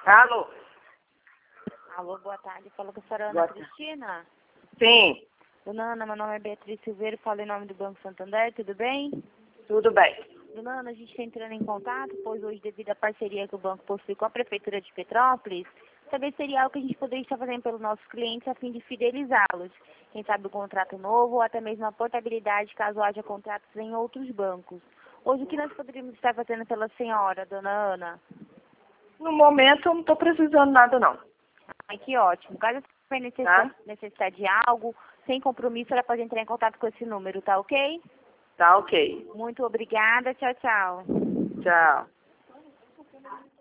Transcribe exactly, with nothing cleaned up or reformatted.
Alô? Alô, boa tarde. Fala com a senhora Ana Boa tarde. Cristina. Sim, Dona Ana, meu nome é Beatriz Silveira, falo em nome do Banco Santander, tudo bem? tudo bem. Dona Ana, a gente está entrando em contato, pois hoje, devido à parceria que o banco possui com a Prefeitura de Petrópolis, saber se seria algo que a gente poderia estar fazendo pelos nossos clientes a fim de fidelizá-los. Quem sabe o contrato novo ou até mesmo a portabilidade caso haja contratos em outros bancos. Hoje, o que nós poderíamos estar fazendo pela senhora, Dona Ana? No momento eu não estou precisando nada, não. Ai, que ótimo. Caso você tenha necessidade, Tá? necessidade de algo, sem compromisso, ela pode entrar em contato com esse número, tá ok? Tá ok. Muito obrigada. Tchau, tchau. Tchau.